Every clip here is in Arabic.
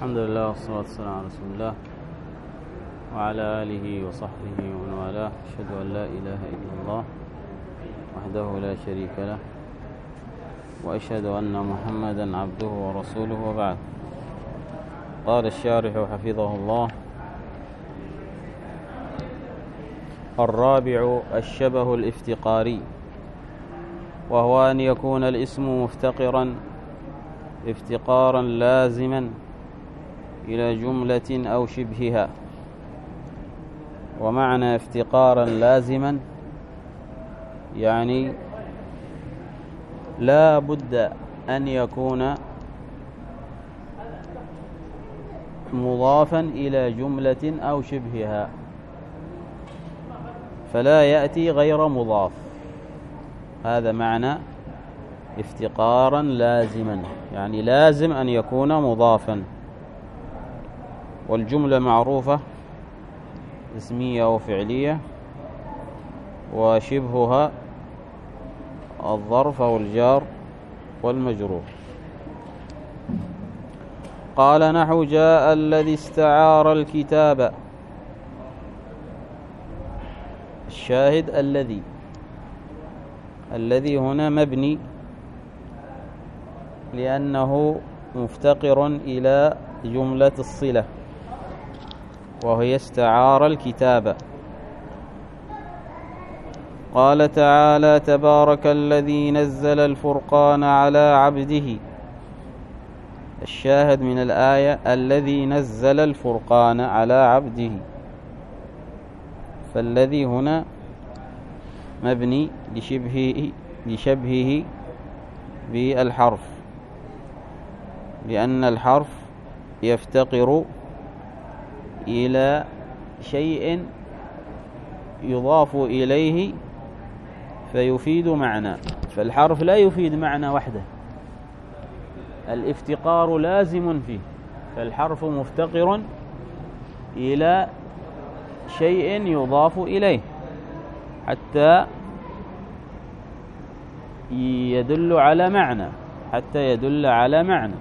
الحمد لله والصلاة والسلام على رسول الله وعلى آله وصحبه ومن والاه. أشهد أن لا إله إلا الله وحده لا شريك له، وأشهد أن محمدا عبده ورسوله، وبعد. قال الشارح حفظه الله: الرابع الشبه الافتقاري، وهو أن يكون الاسم مفتقرا افتقارا لازما إلى جملة أو شبهها. ومعنى افتقارا لازما يعني لا بد أن يكون مضافا إلى جملة أو شبهها، فلا يأتي غير مضاف. هذا معنى افتقارا لازما، يعني لازم أن يكون مضافا. والجملة معروفة اسمية وفعلية، وشبهها الظرف أو الجار والمجرور. قال: نحو جاء الذي استعار الكتاب. الشاهد الذي هنا مبني لأنه مفتقر إلى جملة الصلة، وهي استعار الكتاب. قال تعالى: تبارك الذي نزل الفرقان على عبده. الشاهد من الآية الذي نزل الفرقان على عبده، فالذي هنا مبني لشبهه بالحرف، لأن الحرف يفتقر إلى شيء يضاف إليه فيفيد معنى، فالحرف لا يفيد معنى وحده، الافتقار لازم فيه، فالحرف مفتقر إلى شيء يضاف إليه حتى يدل على معنى.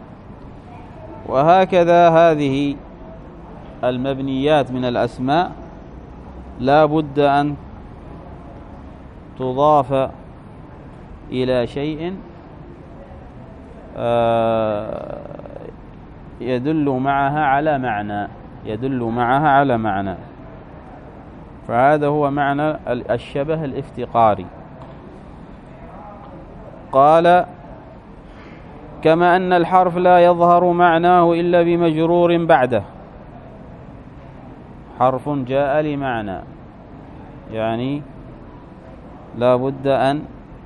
وهكذا هذه المبنيات من الأسماء لا بد أن تضاف إلى شيء يدل معها على معنى، فهذا هو معنى الشبه الافتقاري. قال: كما أن الحرف لا يظهر معناه إلا بمجرور بعده. حرف جاء لمعنى، يعني لا بد أن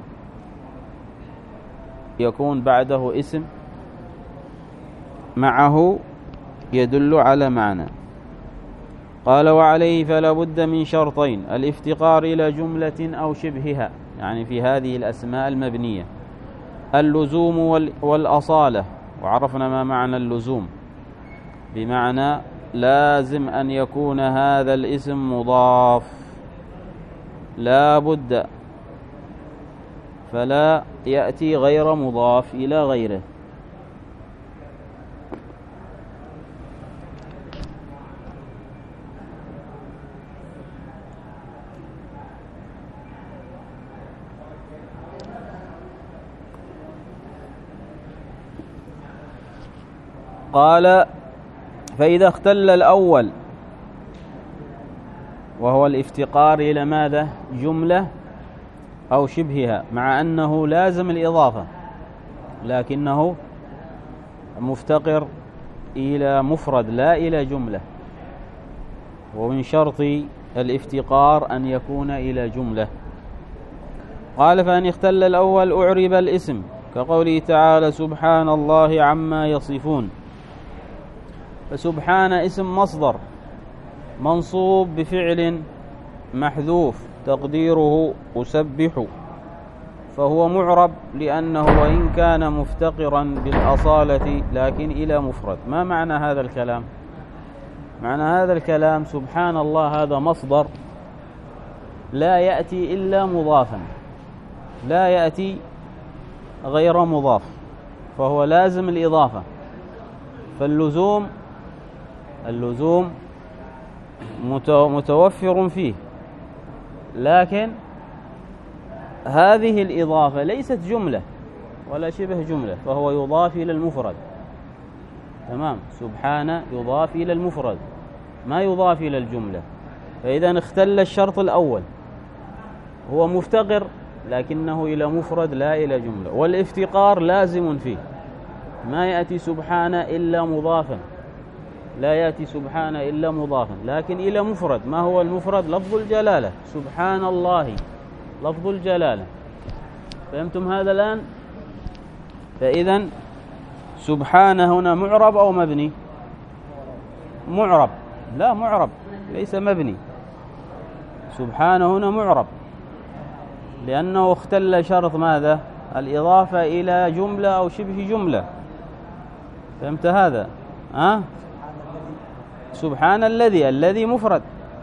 يكون بعده اسم معه يدل على معنى. قال: وعليه فلا بد من شرطين: الافتقار إلى جملة أو شبهها، يعني في هذه الأسماء المبنية، اللزوم والأصالة. وعرفنا ما معنى اللزوم، بمعنى لازم أن يكون هذا الاسم مضاف، لا بد، فلا يأتي غير مضاف إلى غيره. قال: فإذا اختل الأول وهو الافتقار إلى ماذا؟ جملة أو شبهها، مع أنه لازم الإضافة لكنه مفتقر إلى مفرد لا إلى جملة، ومن شرط الافتقار أن يكون إلى جملة. قال: فإن اختل الأول أعرب الاسم، كقوله تعالى: سبحان الله عما يصفون. فسبحان اسم مصدر منصوب بفعل محذوف تقديره أسبح، فهو معرب لأنه وإن كان مفتقرا بالأصالة لكن إلى مفرد. ما معنى هذا الكلام؟ معنى هذا الكلام: سبحان الله هذا مصدر لا يأتي إلا مضافا، لا يأتي غير مضاف، فهو لازم الإضافة، فاللزوم اللزوم متوفر فيه، لكن هذه الإضافة ليست جملة ولا شبه جملة، فهو يضاف إلى المفرد. تمام، سبحان يضاف إلى المفرد ما يضاف إلى الجملة. فإذا اختل الشرط الأول، هو مفتقر لكنه إلى مفرد لا إلى جملة، والافتقار لازم فيه، ما يأتي سبحان إلا مضافا، لا يأتي سبحان إلا مضافا، لكن إلى مفرد. ما هو المفرد؟ لفظ الجلالة، سبحان الله لفظ الجلالة. فهمتم هذا الآن؟ فإذا سبحان هنا معرب أو مبني؟ معرب، لا معرب ليس مبني. سبحان هنا معرب لأنه اختل شرط ماذا؟ الإضافة إلى جملة أو شبه جملة. فهمت هذا؟ سبحان الذي مفرد،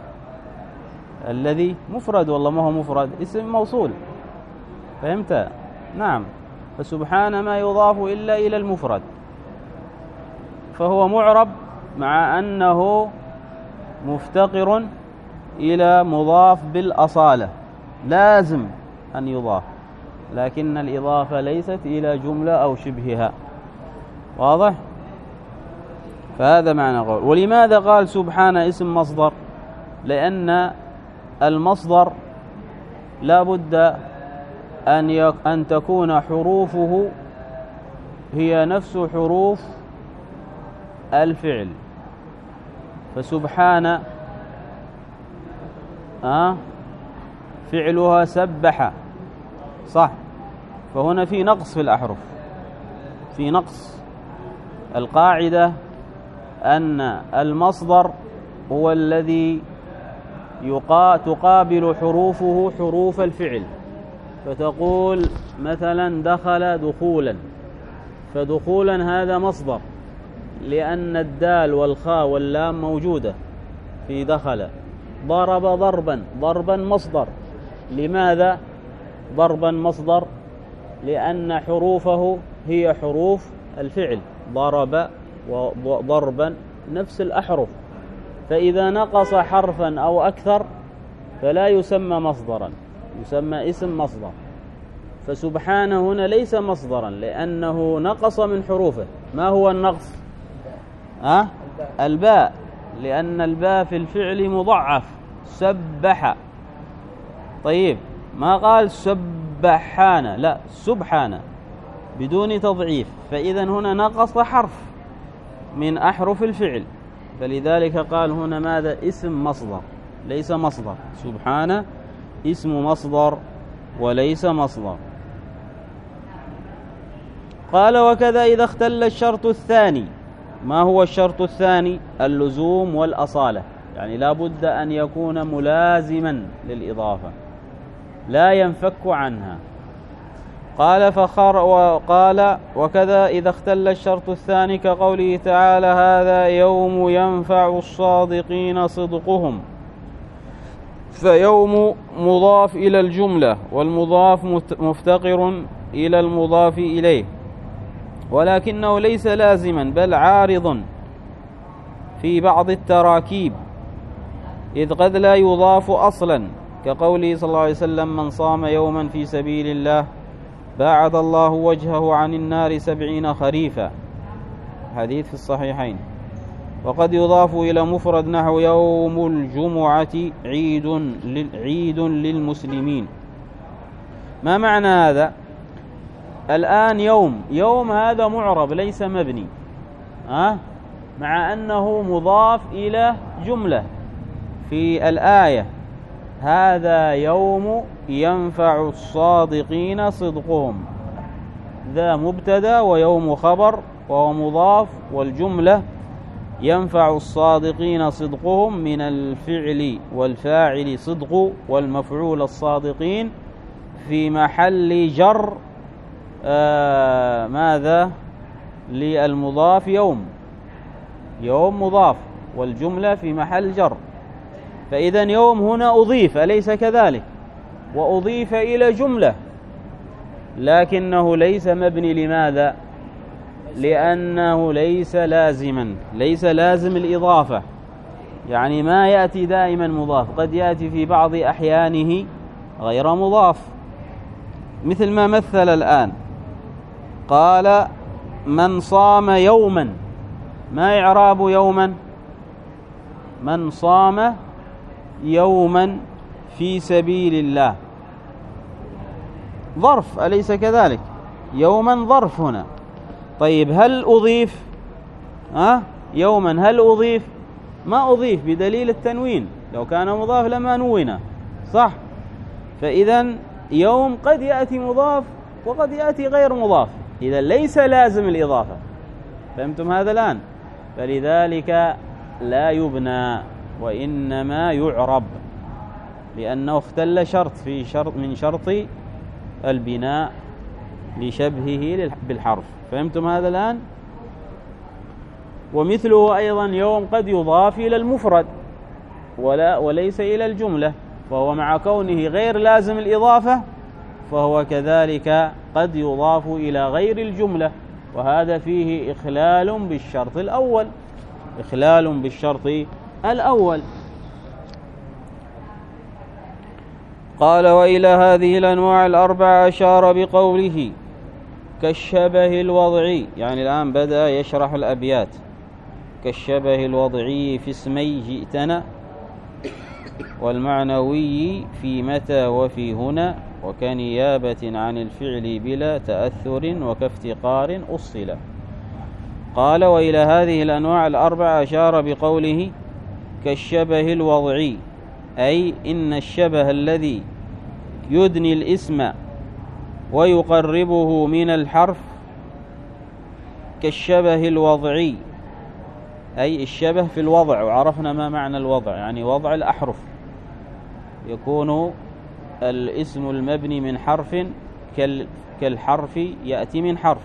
الذي مفرد، والله ما هو مفرد، اسم موصول. فهمت؟ نعم. فسبحان ما يضاف إلا إلى المفرد، فهو معرب مع أنه مفتقر إلى مضاف بالأصالة، لازم أن يضاف، لكن الإضافة ليست إلى جملة أو شبهها. واضح؟ فهذا معنى قول. ولماذا قال سبحان اسم مصدر؟ لأن المصدر لا بد أن تكون حروفه هي نفس حروف الفعل. فسبحان فعلها سبح، صح، فهنا في نقص في الأحرف، في نقص. القاعدة أن المصدر هو الذي تقابل حروفه حروف الفعل. فتقول مثلا دخل دخولا، فدخولا هذا مصدر لأن الدال والخاء واللام موجودة في دخل. ضرب ضربا مصدر. لماذا ضربا مصدر؟ لأن حروفه هي حروف الفعل، ضرب وضربا نفس الأحرف. فإذا نقص حرفا أو أكثر فلا يسمى مصدرا، يسمى اسم مصدر. فسبحان هنا ليس مصدرا لأنه نقص من حروفه. ما هو النقص؟ الباء، لأن الباء في الفعل مضعف، سبح. طيب، ما قال سبحان، لا، سبحان بدون تضعيف. فإذا هنا نقص حرف من أحرف الفعل، فلذلك قال هنا ماذا؟ اسم مصدر ليس مصدر. سبحان اسم مصدر وليس مصدر. قال وكذا إذا اختل الشرط الثاني. ما هو الشرط الثاني؟ اللزوم والأصالة، يعني لا بد أن يكون ملازما للإضافة لا ينفك عنها. قال وكذا إذا اختل الشرط الثاني كقوله تعالى هذا يوم ينفع الصادقين صدقهم. فيوم مضاف إلى الجملة، والمضاف مفتقر إلى المضاف إليه، ولكنه ليس لازما بل عارض في بعض التراكيب، إذ قد لا يضاف أصلا، كقوله صلى الله عليه وسلم من صام يوما في سبيل الله باعد الله وجهه عن النار 70 خريفا، حديث في الصحيحين. وقد يضاف إلى مفرد نحو يوم الجمعة عيد للمسلمين. ما معنى هذا؟ الآن يوم هذا معرب ليس مبني، مع أنه مضاف إلى جملة في الآية هذا يوم ينفع الصادقين صدقهم، ذا مبتدا ويوم خبر وهو مضاف، والجملة ينفع الصادقين صدقهم من الفعل والفاعل صدق والمفعول الصادقين في محل جر ماذا؟ للمضاف يوم مضاف والجملة في محل جر. فإذا يوم هنا أضيف، أليس كذلك؟ وأضيف إلى جملة، لكنه ليس مبني. لماذا؟ لأنه ليس لازما، ليس لازم الإضافة، يعني ما يأتي دائما مضاف، قد يأتي في بعض أحيانه غير مضاف، مثل ما مثل الآن قال من صام يوما، ما إعراب يوما؟ من صام يوما في سبيل الله، ظرف أليس كذلك؟ يوما ظرف هنا. طيب هل أضيف يوما هل أضيف؟ ما أضيف بدليل التنوين، لو كان مضاف لما نونا، صح؟ فإذا يوم قد يأتي مضاف وقد يأتي غير مضاف، إذا ليس لازم الإضافة. فهمتم هذا الآن؟ فلذلك لا يبنى وإنما يعرب، لأنه اختل شرط في شرط من شرط البناء لشبهه بالحرف. فهمتم هذا الآن؟ ومثله أيضا يوم قد يضاف إلى المفرد وليس إلى الجملة، فهو مع كونه غير لازم الإضافة فهو كذلك قد يضاف إلى غير الجملة، وهذا فيه إخلال بالشرط الأول، إخلال بالشرط الأول. قال وإلى هذه الأنواع الأربعة أشار بقوله كالشبه الوضعي، يعني الآن بدأ يشرح الأبيات. كالشبه الوضعي في اسمي جئتنا، والمعنوي في متى وفي هنا، وكنيابة عن الفعل بلا تأثر، وكافتقار أصلا. قال وإلى هذه الأنواع الأربعة أشار بقوله كالشبه الوضعي، أي إن الشبه الذي يدني الاسم ويقربه من الحرف كالشبه الوضعي، أي الشبه في الوضع، وعرفنا ما معنى الوضع، يعني وضع الأحرف، يكون الاسم المبني من حرف كالحرف يأتي من حرف،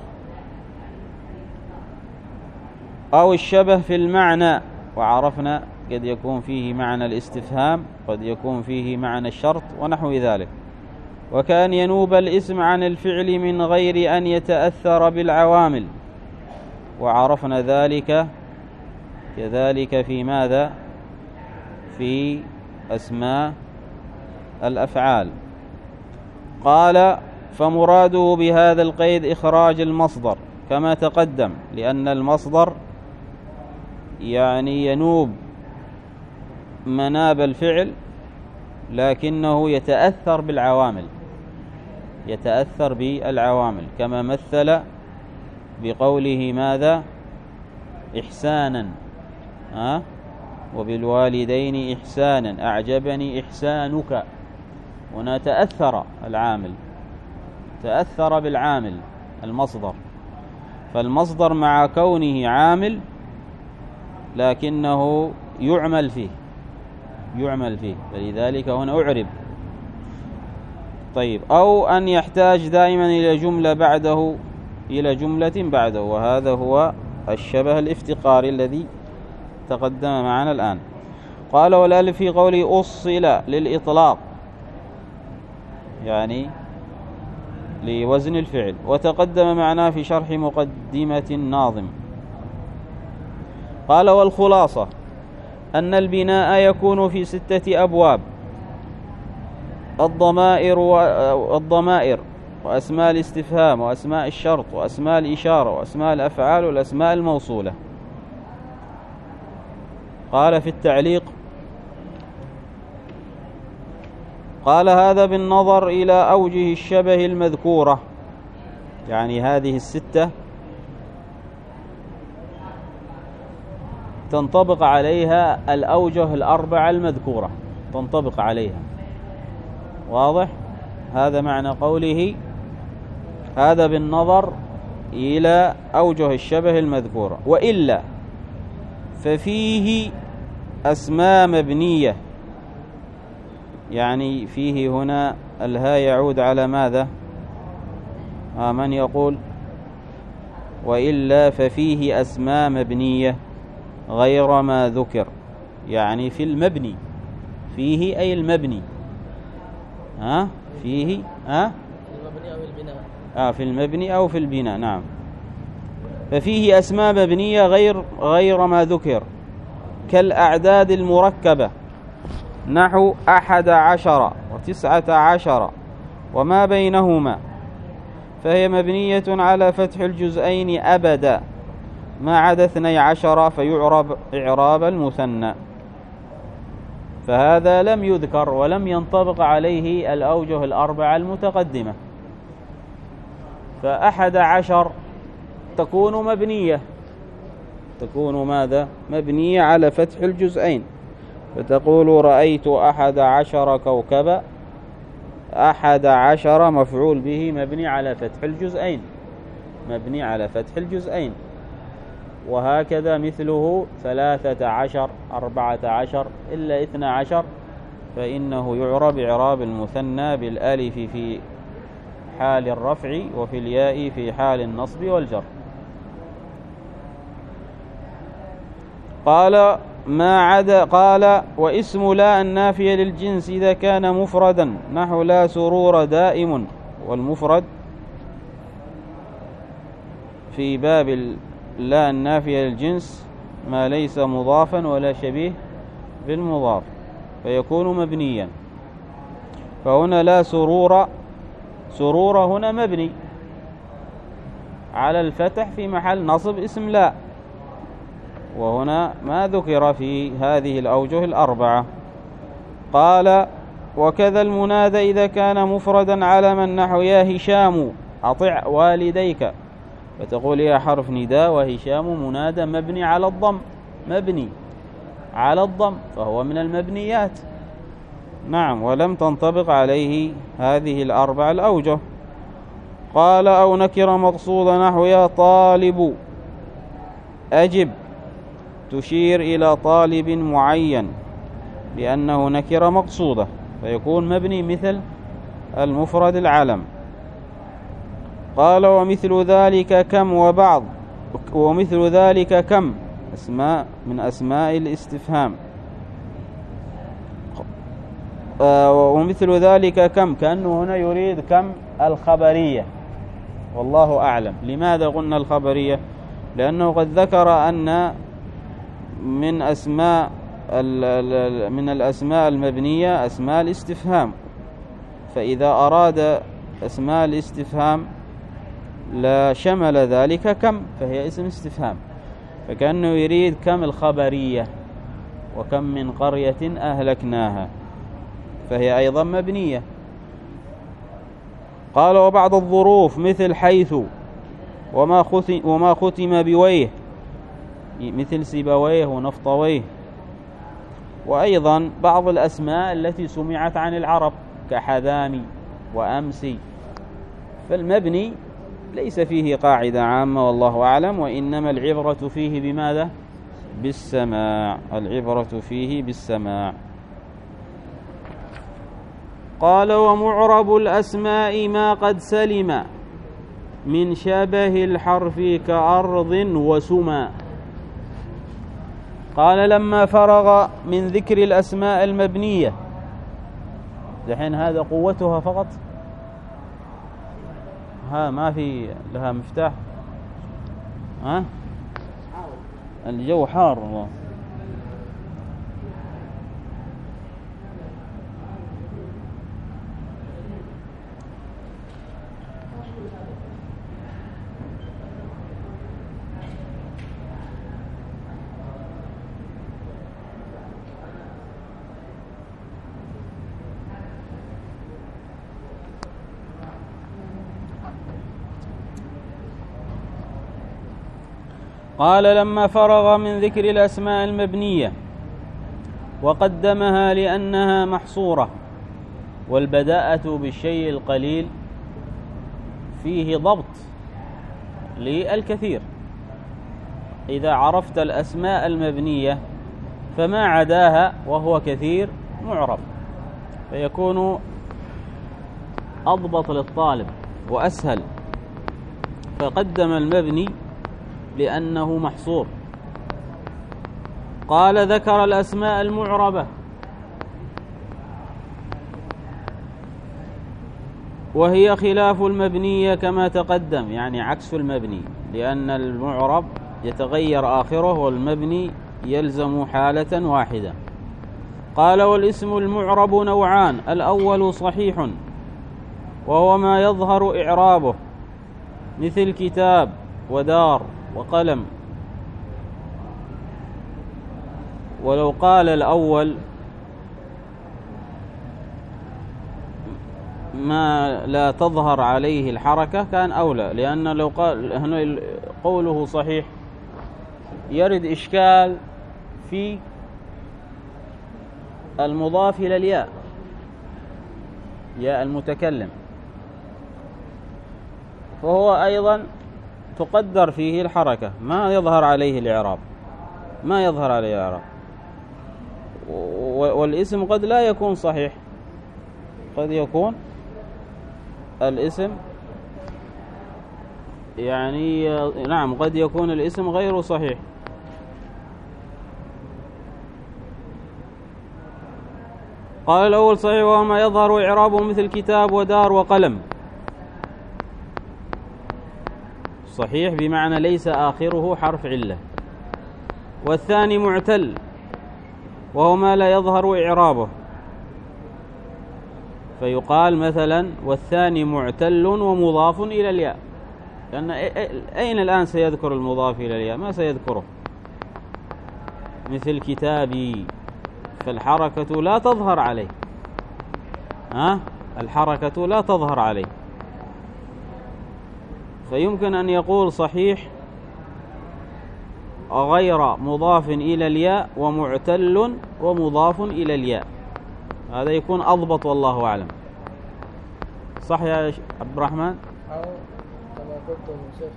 أو الشبه في المعنى، وعرفنا قد يكون فيه معنى الاستفهام، قد يكون فيه معنى الشرط ونحو ذلك. وكأن ينوب الاسم عن الفعل من غير أن يتأثر بالعوامل، وعرفنا ذلك كذلك في ماذا؟ في أسماء الأفعال. قال فمراده بهذا القيد إخراج المصدر كما تقدم، لأن المصدر يعني ينوب مناب الفعل لكنه يتأثر بالعوامل، يتأثر بالعوامل، كما مثل بقوله ماذا؟ إحسانا، وبالوالدين إحسانا، أعجبني إحسانك، هنا تأثر العامل، تأثر بالعامل المصدر، فالمصدر مع كونه عامل لكنه يعمل فيه، يعمل فيه، فلذلك هنا أعرب. طيب أو أن يحتاج دائما إلى جملة بعده، إلى جملة بعده، وهذا هو الشبه الافتقاري الذي تقدم معنا الآن. قال والألف في قوله أصل للإطلاق، يعني لوزن الفعل، وتقدم معناه في شرح مقدمة الناظم. قال والخلاصة أن البناء يكون في 6 أبواب: الضمائر وأسماء الاستفهام وأسماء الشرط وأسماء الإشارة وأسماء الأفعال والأسماء الموصولة. قال في التعليق: قال هذا بالنظر إلى أوجه الشبه المذكورة، يعني هذه 6 تنطبق عليها الأوجه 4 المذكورة، تنطبق عليها. واضح؟ هذا معنى قوله هذا بالنظر إلى أوجه الشبه المذكورة، وإلا ففيه أسماء مبنية، يعني فيه هنا الهاء يعود على ماذا؟ من يقول؟ وإلا ففيه أسماء مبنية غير ما ذكر، يعني في المبني، فيه أي المبني، فيه المبني أو البناء، في المبني أو في البناء، نعم. ففيه أسماء مبنية غير ما ذكر، كالأعداد المركبة نحو 11 و19 وما بينهما، فهي مبنية على فتح الجزئين أبدا ما عدا 12 فيعرب إعراب المثنى. فهذا لم يذكر ولم ينطبق عليه الأوجه الأربعة المتقدمة. ف11 تكون مبنية، تكون ماذا؟ مبنية على فتح الجزئين، فتقول رأيت 11 كوكبا. 11 مفعول به مبني على فتح الجزئين، مبني على فتح الجزئين. وهكذا مثله 13 14 إلا 12 فإنه يعرب إعراب المثنى بالألف في حال الرفع وفي الياء في حال النصب والجر. قال ما عدا، قال واسم لا النافية للجنس إذا كان مفردا نحو لا سرور دائم. والمفرد في باب لا النافية للجنس ما ليس مضافا ولا شبيه بالمضاف فيكون مبنيا. فهنا لا سرور، سرور هنا مبني على الفتح في محل نصب اسم لا، وهنا ما ذكر في هذه الأوجه الأربعة. قال وكذا المنادى إذا كان مفردا علما نحو يا هشام أطع والديك، فتقول يا حرف نداء وهشام منادى مبني على الضم، مبني على الضم فهو من المبنيات. نعم، ولم تنطبق عليه هذه الأربع الأوجه. قال أو نكر مقصودة نحو يا طالب أجب، تشير إلى طالب معين بأنه نكر مقصودة فيكون مبني مثل المفرد العلم. قال ومثل ذلك كم وبعض، ومثل ذلك كم اسماء من أسماء الاستفهام. ومثل ذلك كم، كأنه هنا يريد كم الخبرية والله أعلم. لماذا قلنا الخبرية؟ لأنه قد ذكر أن من الأسماء المبنية أسماء الاستفهام، فإذا أراد أسماء الاستفهام لا شمل ذلك كم، فهي اسم استفهام، فكأنه يريد كم الخبرية وكم من قرية أهلكناها، فهي أيضا مبنية. قال وبعض الظروف مثل حيث وما ختم بويه، مثل سيبويه ونفطويه. وأيضا بعض الأسماء التي سمعت عن العرب كحذامي وأمسي، فالمبني ليس فيه قاعدة عامة والله أعلم، وإنما العبرة فيه بماذا؟ بالسماع، العبرة فيه بالسماع. قال ومعرب الأسماء ما قد سلم من شبه الحرف كأرض وسما. قال لما فرغ من ذكر الأسماء المبنية، دحين هذا قوتها فقط، ها ما في لها مفتاح، ها الجو حار والله. قال لما فرغ من ذكر الأسماء المبنية وقدمها لأنها محصورة، والبداءة بالشيء القليل فيه ضبط للكثير. إذا عرفت الأسماء المبنية فما عداها وهو كثير معرف، فيكون أضبط للطالب وأسهل، فقدم المبني لأنه محصور. قال ذكر الأسماء المعربة وهي خلاف المبنية كما تقدم، يعني عكس المبني. لأن المعرب يتغير آخره والمبني يلزم حالة واحدة. قال والاسم المعرب نوعان: الأول صحيح وهو ما يظهر إعرابه مثل كتاب ودار وقلم. ولو قال الأول ما لا تظهر عليه الحركة كان أولى، لأن لو قال هنا قوله صحيح يرد إشكال في المضاف إلى الياء، ياء المتكلم، فهو أيضا تقدر فيه الحركة ما يظهر عليه الإعراب، ما يظهر عليه الإعراب. والاسم قد لا يكون صحيح، قد يكون الاسم يعني نعم قد يكون الاسم غير صحيح. قال الأول صحيح وهو ما يظهر إعرابه مثل كتاب ودار وقلم. صحيح بمعنى ليس آخره حرف علة. والثاني معتل وهو ما لا يظهر إعرابه، فيقال مثلا والثاني معتل ومضاف إلى الياء، لأن أين الآن سيذكر المضاف إلى الياء؟ ما سيذكره. مثل كتابي، فالحركة لا تظهر عليه، الحركة لا تظهر عليه، فيمكن أن يقول صحيح غير مضاف إلى الياء ومعتل ومضاف إلى الياء، هذا يكون أضبط والله أعلم. صح يا عبد الرحمن؟ أو كما قلتم شيخ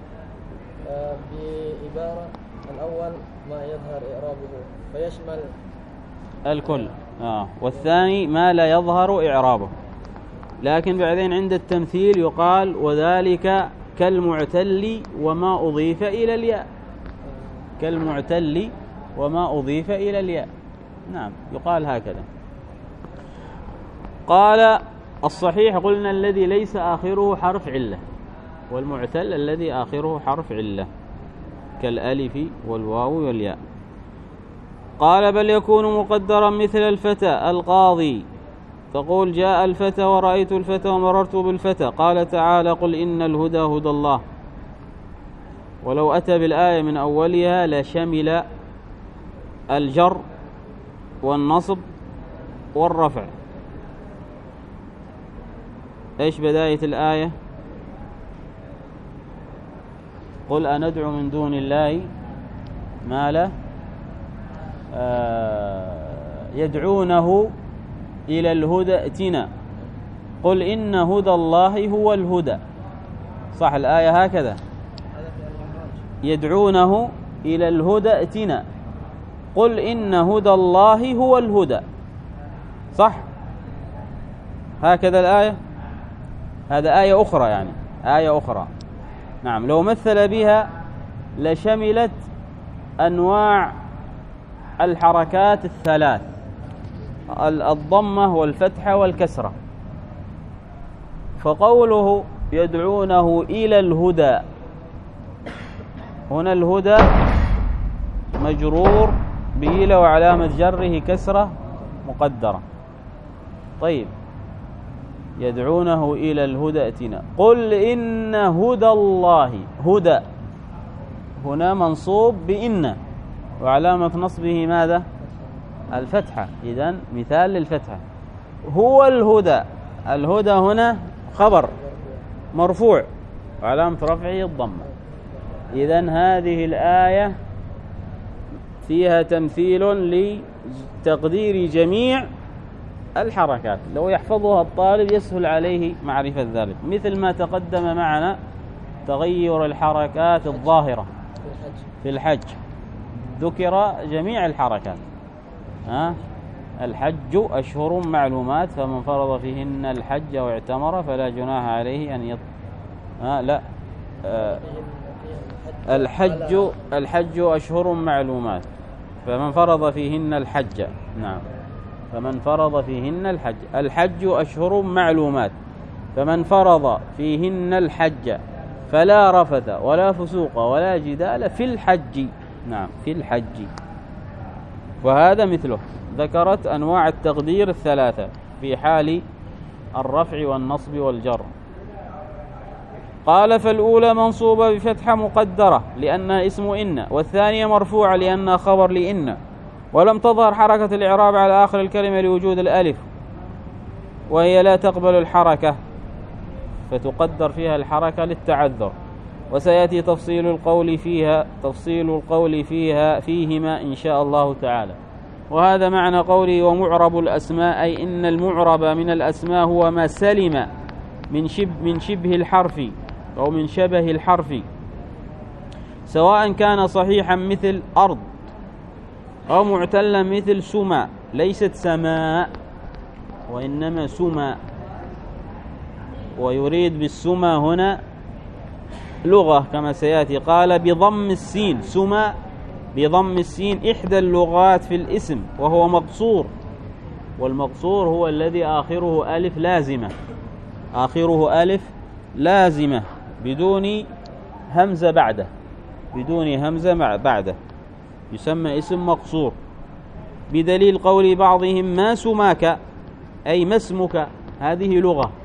بعبارة الأول ما يظهر إعرابه فيشمل الكل، والثاني ما لا يظهر إعرابه. لكن بعدين عند التمثيل يقال وذلك كالمعتل وما أضيف إلى الياء، كالمعتل وما أضيف إلى الياء، نعم يقال هكذا. قال الصحيح قلنا الذي ليس آخره حرف علة، والمعتل الذي آخره حرف علة كالألف والواو والياء. قال بل يكون مقدرا مثل الفتى القاضي، تقول جاء الفتى ورأيت الفتى ومررت بالفتى. قال تعالى قل إن الهدى هدى الله. ولو أتى بالآية من أولها لشمل الجر والنصب والرفع. إيش بداية الآية؟ قل أندعو من دون الله ما لا يدعونه إلى الهدى ائتنا، قل إن هدى الله هو الهدى. صح الآية هكذا، يدعونه إلى الهدى ائتنا، قل إن هدى الله هو الهدى. صح هكذا الآية، هذا آية أخرى يعني آية أخرى. نعم لو مثل بها لشملت أنواع الحركات الثلاث، الضمة والفتحة والكسرة. فقوله يدعونه إلى الهدى، هنا الهدى مجرور بإلى وعلامة جره كسرة مقدرة. طيب يدعونه إلى الهدى ائتنا، قل إن هدى الله، هدى هنا منصوب بإن وعلامة نصبه ماذا؟ الفتحة، إذن مثال للفتحة. هو الهدى، الهدى هنا خبر مرفوع وعلامة رفعه الضمة. إذن هذه الآية فيها تمثيل لتقدير جميع الحركات، لو يحفظها الطالب يسهل عليه معرفة ذلك. مثل ما تقدم معنا تغير الحركات الظاهرة في الحج، ذكر جميع الحركات. الحج أشهر معلومات، فمن فرض فيهن الحج واعتمر فلا جناح عليه أن لا الحج أشهر معلومات، فمن فرض فيهن الحج، نعم فمن فرض فيهن الحج، الحج أشهر معلومات، فمن فرض فيهن الحج فلا رفث ولا فسوق ولا جدال في الحج. نعم، في الحج. وهذا مثله، ذكرت أنواع التقدير الثلاثة في حال الرفع والنصب والجر. قال: فالأولى منصوبة بفتحة مقدرة لأنها اسم إن، والثانية مرفوعة لأنها خبر لإن، ولم تظهر حركة الإعراب على آخر الكلمة لوجود الألف، وهي لا تقبل الحركة فتقدر فيها الحركة للتعذر، وسيأتي تفصيل القول فيهما إن شاء الله تعالى. وهذا معنى قوله ومعرب الأسماء، أي إن المعرب من الأسماء هو ما سلم من شبه الحرف أو من شبه الحرف، سواء كان صحيحا مثل أرض أو معتلا مثل سما، ليست سماء وإنما سما، ويريد بالسما هنا لغة كما سيأتي. قال: بضم السين، سما بضم السين إحدى اللغات في الاسم، وهو مقصور، والمقصور هو الذي آخره ألف لازمة بدون همزة بعده، يسمى اسم مقصور، بدليل قول بعضهم ما سماك، أي ما اسمك. هذه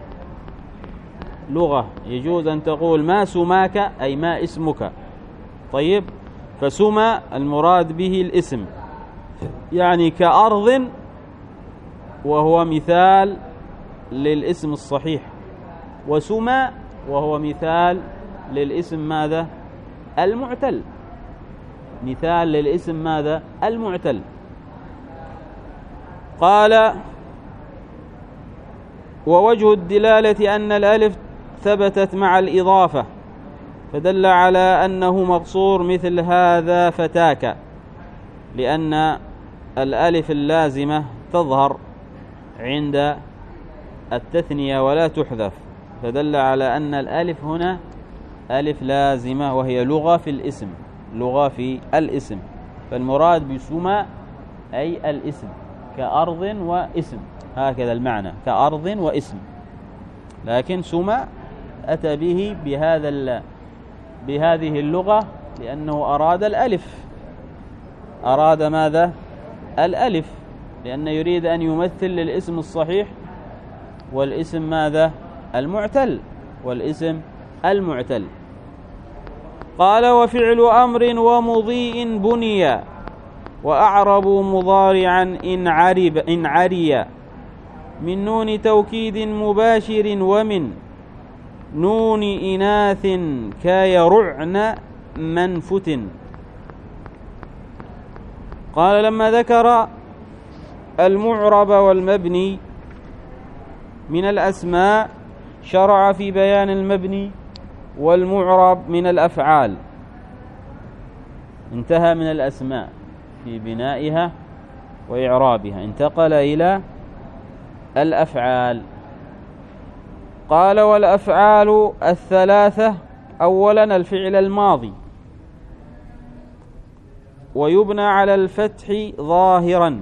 لغة يجوز أن تقول ما سماك أي ما اسمك. طيب، فسما المراد به الاسم، يعني كأرض، وهو مثال للاسم الصحيح، وسما وهو مثال للاسم ماذا؟ المعتل، مثال للاسم ماذا؟ المعتل. قال: ووجه الدلالة أن الألف ثبتت مع الإضافة فدل على أنه مقصور، مثل هذا فتاك، لأن الألف اللازمة تظهر عند التثنية ولا تحذف، فدل على أن الألف هنا ألف لازمة، وهي لغة في الاسم، فالمراد بسما أي الاسم، كأرض واسم، هكذا المعنى، كأرض واسم. لكن سما أتى به بهذه اللغة لأنه أراد الألف، أراد ماذا؟ الألف، لأنه يريد أن يمثل للاسم الصحيح، والاسم ماذا؟ المعتل. قال: وفعل أمر ومضيء بنيا، وأعرب مضارعا إن عريا، من نون توكيد مباشر، ومن نون إناث كيرعن منفت. قال: لما ذكر المعرب والمبني من الأسماء شرع في بيان المبني والمعرب من الأفعال. انتهى من الأسماء في بنائها وإعرابها، انتقل إلى الأفعال. قال: والأفعال الثلاثة: أولا الفعل الماضي، ويبنى على الفتح ظاهرا.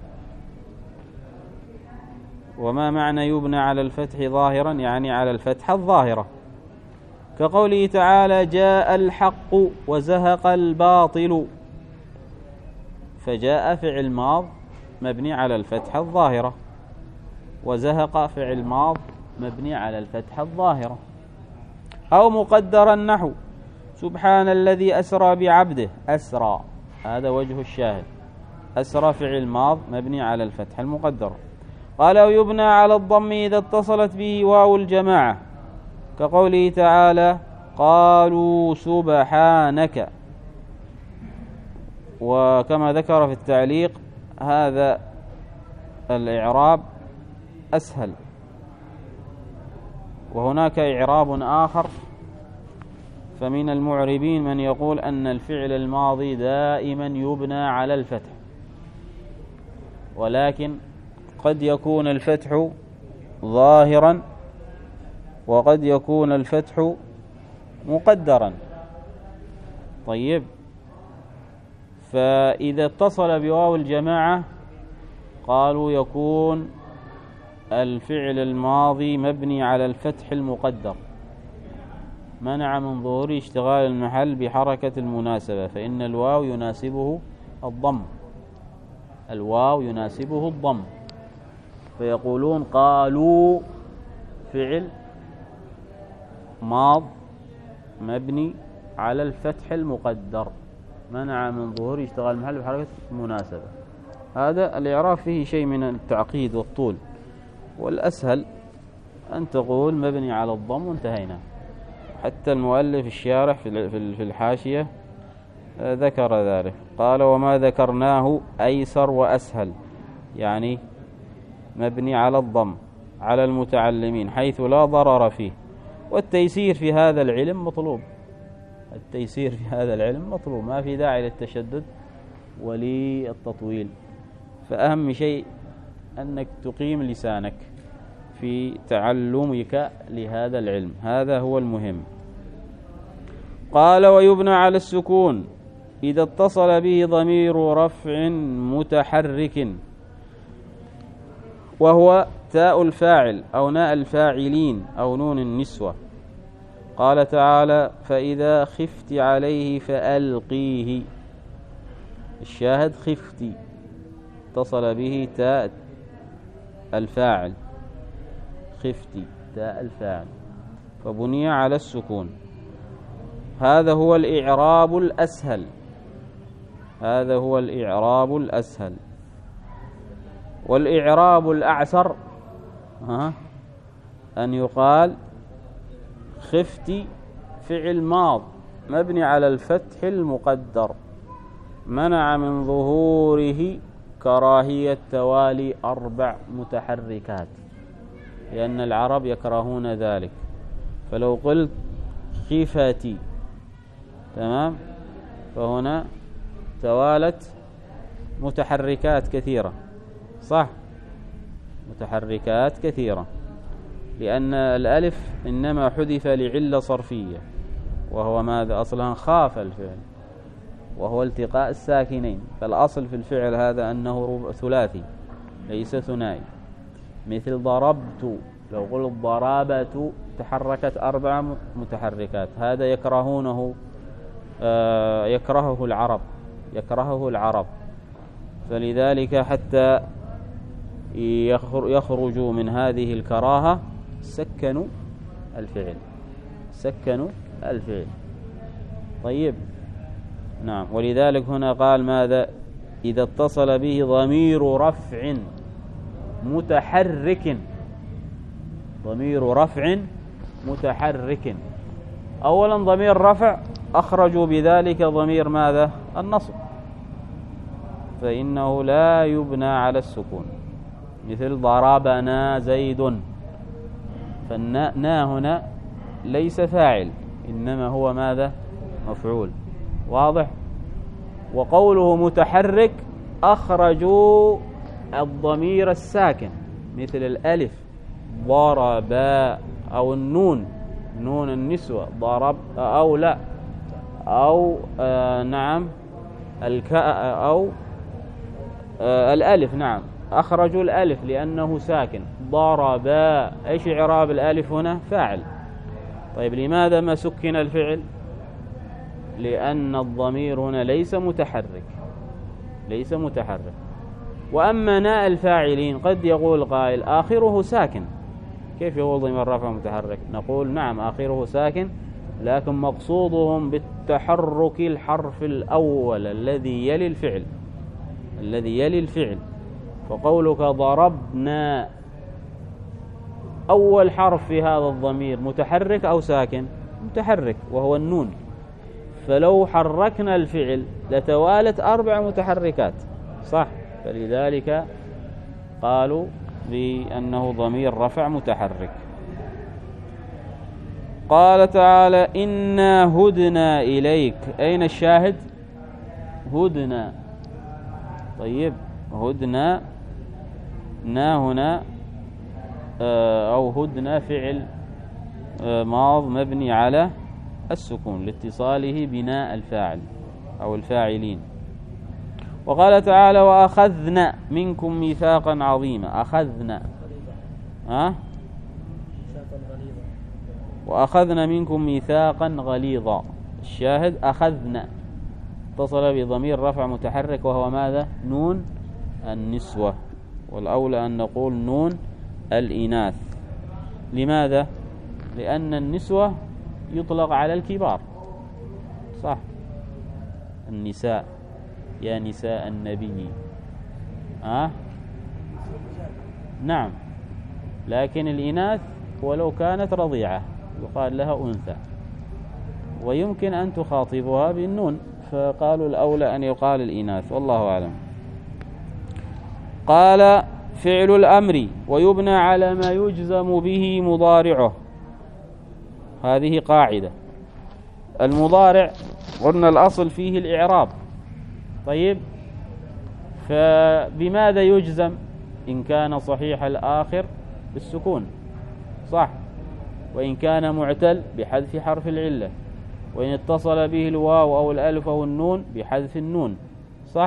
وما معنى يبنى على الفتح ظاهرا؟ يعني على الفتحة الظاهرة، كقوله تعالى: جاء الحق وزهق الباطل، فجاء فعل ماض مبني على الفتحة الظاهرة، وزهق فعل ماض مبني على الفتحة الظاهرة. أو مقدر النحو: سبحان الذي أسرى بعبده، أسرى، هذا وجه الشاهد، أسرى فعل ماض مبني على الفتحة المقدرة. قال: ويبنى على الضم إذا اتصلت به واو الجماعة، كقوله تعالى: قالوا سبحانك. وكما ذكر في التعليق هذا الإعراب أسهل، وهناك إعراب آخر، فمن المعربين من يقول أن الفعل الماضي دائما يبنى على الفتح، ولكن قد يكون الفتح ظاهرا وقد يكون الفتح مقدرا. طيب، فإذا اتصل بواو الجماعة قالوا يكون الفعل الماضي مبني على الفتح المقدر، منع من ظهور اشتغال المحل بحركة المناسبة، فإن الواو يناسبه الضم، الواو يناسبه الضم، فيقولون قالوا فعل ماض مبني على الفتح المقدر، منع من ظهور اشتغال المحل بحركة المناسبة. هذا الإعراب فيه شيء من التعقيد والطول، والأسهل أن تقول مبني على الضم وانتهينا. حتى المؤلف الشارح في الحاشية ذكر ذلك، قال وما ذكرناه أيسر وأسهل، يعني مبني على الضم على المتعلمين حيث لا ضرر فيه. والتيسير في هذا العلم مطلوب، التيسير في هذا العلم مطلوب، ما في داعي للتشدد وللتطويل. فأهم شيء أنك تقيم لسانك في تعلمك لهذا العلم، هذا هو المهم. قال ويبنى على السكون إذا اتصل به ضمير رفع متحرك، وهو تاء الفاعل أو ناء الفاعلين أو نون النسوة. قال تعالى فإذا خفت عليه فألقيه، الشاهد خفتي اتصل به تاء الفاعل، خفتي تاء الفاعل، فبني على السكون. هذا هو الإعراب الأسهل، هذا هو الإعراب الأسهل. والإعراب الأعسر أن يقال خفتي فعل ماض مبني على الفتح المقدر، منع من ظهوره كراهية توالي 4 متحركات، لأن العرب يكرهون ذلك. فلو قلت خفتي تمام، فهنا توالت متحركات كثيرة، صح، متحركات كثيرة، لأن الألف إنما حذف لعلة صرفية، وهو ماذا؟ أصلا خاف الفعل، وهو التقاء الساكنين، فالأصل في الفعل هذا أنه ثلاثي ليس ثنائي. مثل ضربت، لو قلت ضربت تحركت 4 متحركات، هذا يكرهونه، يكرهه العرب، يكرهه العرب، فلذلك حتى يخرجوا من هذه الكراهة سكنوا الفعل، سكنوا الفعل. طيب نعم، ولذلك هنا قال ماذا؟ إذا اتصل به ضمير رفع متحرك، ضمير رفع متحرك. أولا ضمير رفع أخرجوا بذلك ضمير ماذا؟ النصب، فإنه لا يبنى على السكون، مثل ضربنا زيد، فالنا هنا ليس فاعل، إنما هو ماذا؟ مفعول، واضح؟ وقوله متحرك أخرجوا الضمير الساكن مثل الألف ضرب، أو النون نون النسوة ضرب، أو لا، أو نعم أو الألف، نعم أخرجوا الألف لأنه ساكن، ضرب، إيش إعراب الألف هنا؟ فاعل. طيب لماذا ما سكن الفعل؟ لأن الضمير هنا ليس متحرك، ليس متحرك. وأما ناء الفاعلين قد يقول قائل آخره ساكن، كيف يقول ضمير رفع متحرك؟ نقول نعم آخره ساكن، لكن مقصودهم بالتحرك الحرف الأول الذي يلي الفعل، الذي يلي الفعل. فقولك ضربنا أول حرف في هذا الضمير متحرك أو ساكن؟ متحرك، وهو النون، فلو حركنا الفعل لتوالت 4 متحركات، صح؟ فلذلك قالوا بأنه ضمير رفع متحرك. قال تعالى إنا هدنا إليك، أين الشاهد؟ هدنا. طيب هدنا، نا هنا أو هدنا فعل ماض مبني على السكون لاتصاله بناء الفاعل أو الفاعلين. وقال تعالى وأخذنا منكم ميثاقا عظيما، أخذنا وأخذنا منكم ميثاقا غليظا. الشاهد أخذنا اتصل بضمير رفع متحرك وهو ماذا؟ نون النسوة، والأولى أن نقول نون الإناث. لماذا؟ لأن النسوة يطلق على الكبار، صح؟ النساء، يا نساء النبي، نعم، لكن الإناث ولو كانت رضيعة يقال لها أنثى، ويمكن أن تخاطبها بالنون، فقالوا الأولى أن يقال الإناث، والله أعلم. قال فعل الأمر ويبنى على ما يجزم به مضارعه. هذه قاعدة. المضارع قلنا الأصل فيه الإعراب، طيب، فبماذا يجزم؟ إن كان صحيح الآخر بالسكون، صح، وإن كان معتل بحذف حرف العلة، وإن اتصل به الواو أو الألف أو النون بحذف النون، صح.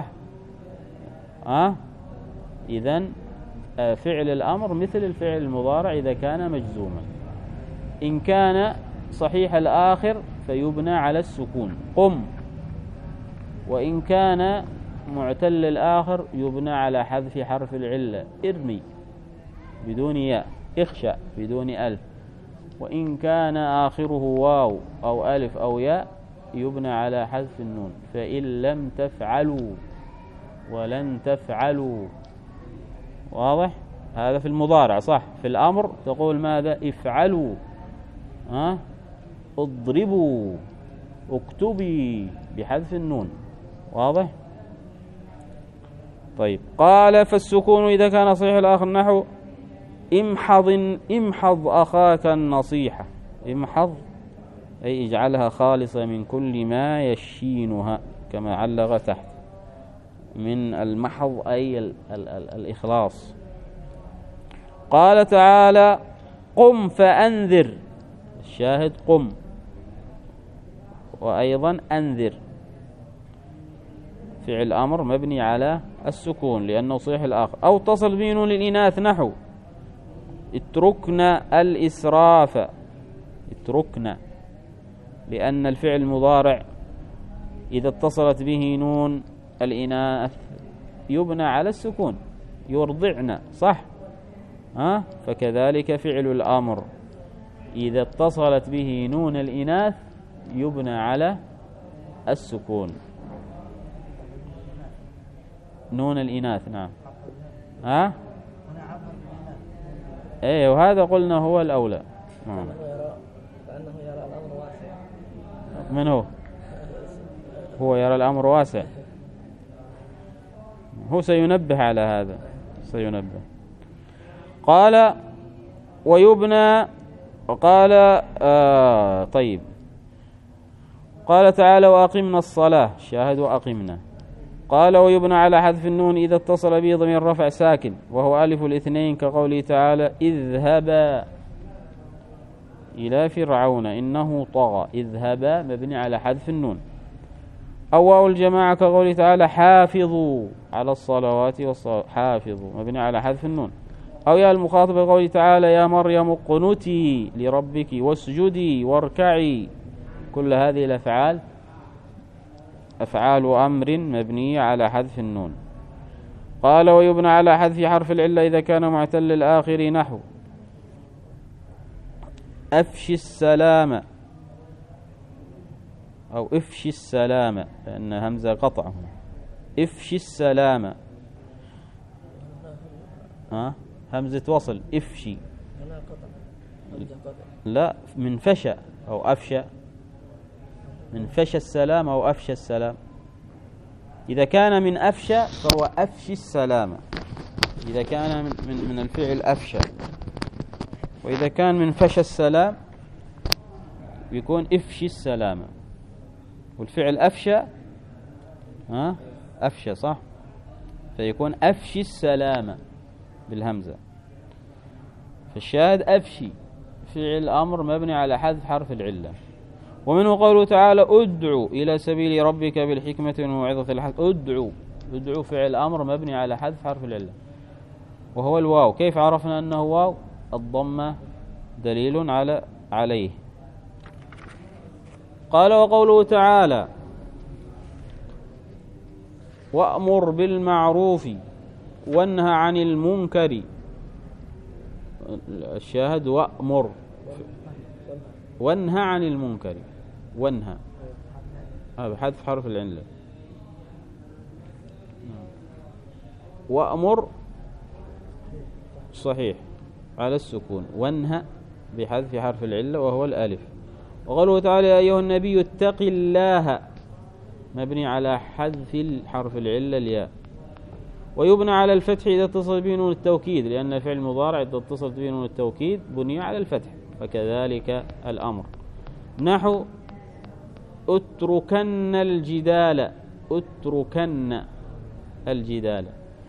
إذن فعل الأمر مثل الفعل المضارع إذا كان مجزوما. إن كان صحيح الآخر فيبنى على السكون، قم. وإن كان معتل الآخر يبنى على حذف حرف العلة، ارمي بدون ياء، اخشى بدون ألف. وإن كان آخره واو أو ألف أو ياء يبنى على حذف النون، فإن لم تفعلوا ولن تفعلوا. واضح؟ هذا في المضارع، صح. في الأمر تقول ماذا؟ افعلوا، اضربوا، اكتبي، بحذف النون. واضح؟ طيب، قال فالسكون إذا كان صحيح الآخر نحو امحض أخاك النصيحة. امحض أي اجعلها خالصة من كل ما يشينها، كما علق تحت، من المحض أي الإخلاص. قال تعالى قم فأنذر. الشاهد قم، وأيضا أنذر فعل أمر مبني على السكون لأنه صحيح الآخر. أو تصل به نون للإناث نحو اتركنا الإسراف. اتركنا، لأن الفعل المضارع إذا اتصلت به نون الإناث يبنى على السكون، يرضعنا، صح. فكذلك فعل الأمر إذا اتصلت به نون الإناث يبنى على السكون. نون الإناث، نعم. ايه، وهذا قلنا هو الأولى. كأنه يرى الأمر واسع. من هو؟ هو يرى الأمر واسع، هو سينبه على هذا، سينبه. قال ويبنى، وقال طيب، قال تعالى وأقمنا الصلاة. شاهد وأقمنا. قال ويبنى على حذف النون إذا اتصل به ضمير رفع ساكن وهو ألف الاثنين، كقوله تعالى اذهبا إلى فرعون إنه طغى. اذهبا مبني على حذف النون. أو واو الجماعة كقوله تعالى حافظوا على الصلوات والصلاة. حافظوا مبني على حذف النون. أو يا المخاطب كقوله تعالى يا مريم اقنتي لربك واسجدي واركعي. كل هذه الأفعال أفعال أمر مبنية على حذف النون. قال ويبنى على حذف حرف العلة إذا كان معتل الآخر نحو أفشي السلام أو افشي السلام، لأن همزة قطع هنا. افشي السلام، همزة وصل، افشي. لا، من فشى أو أفشى، من فشى السلام أو أفشى السلام. إذا كان من أفشى فهو أفشي السلام، إذا كان من الفعل أفشى. وإذا كان من فشى السلام يكون افشي السلام. والفعل أفشى أفشى، صح، فيكون أفشي السلام بالهمزة. فالشاهد أفشي فعل أمر مبني على حذف حرف العلة. ومنه قوله تعالى ادعو إلى سبيل ربك بالحكمة والموعظة الحسنة. ادعو فعل أمر مبني على حذف حرف العلة وهو الواو. كيف عرفنا أنه واو؟ الضمة دليل عليه، قال وقوله تعالى وأمر بالمعروف وانهى عن المنكر، الشاهد وأمر وانهى عن المنكر، وانهى هذا بحذف حرف العلة، وأمر صحيح على السكون، وانهى بحذف حرف العلة وهو الألف. وقوله تعالى يا أيها النبي اتق الله مبني على حذف حرف العلة الياء، ويبنى على الفتح إذا اتصل به نون التوكيد، لأن الفعل المضارع إذا اتصل به نون التوكيد بني على الفتح، فكذلك الأمر. نحو اتركن الجدال، اتركن الجدال،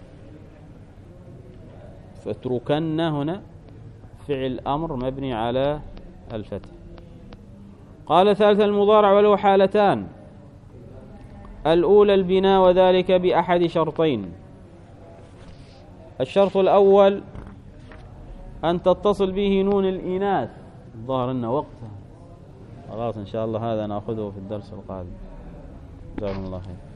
فاتركن هنا فعل أمر مبني على الفتح. قال ثالثا المضارع وله حالتان، الأولى البناء وذلك بأحد شرطين. الشرط الأول أن تتصل به نون الإناث، ظهر لنا وقتها خلاص إن شاء الله، هذا نأخذه في الدرس القادم. جزاكم الله خير.